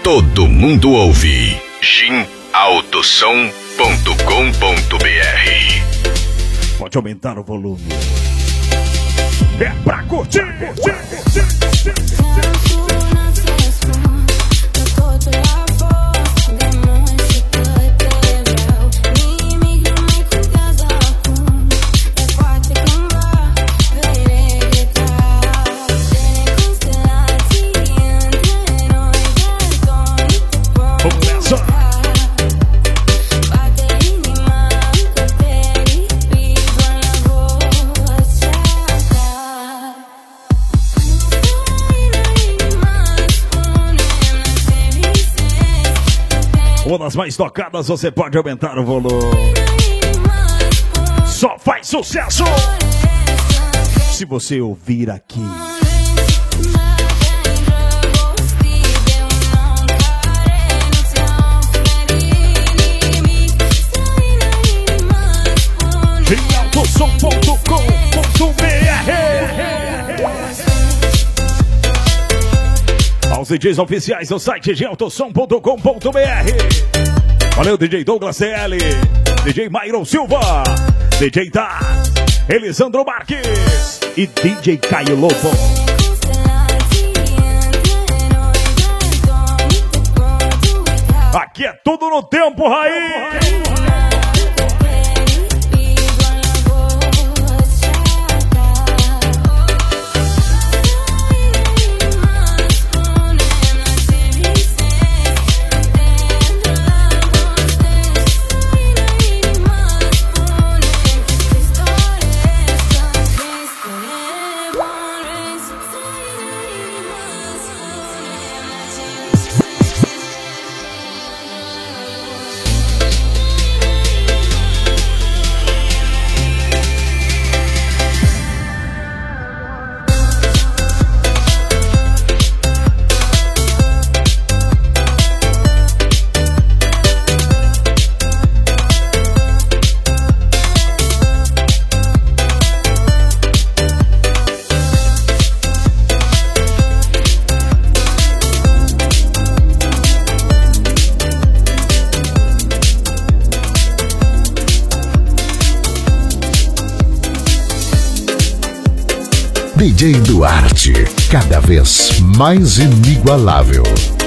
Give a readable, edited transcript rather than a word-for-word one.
todo mundo ouve. GIMAutosom.com.br. Pode aumentar o volume. É pra curtir. Uma das mais tocadas, você pode aumentar o volume. Só faz sucesso se você ouvir aqui. Aos DJs oficiais do site giautosom.com.br. Valeu, DJ Douglas CL, DJ Myron Silva, DJ Taz, Elisandro Marques e DJ Caio Lobo. Aqui é tudo no tempo, raiz. DJ Duarte, cada vez mais inigualável.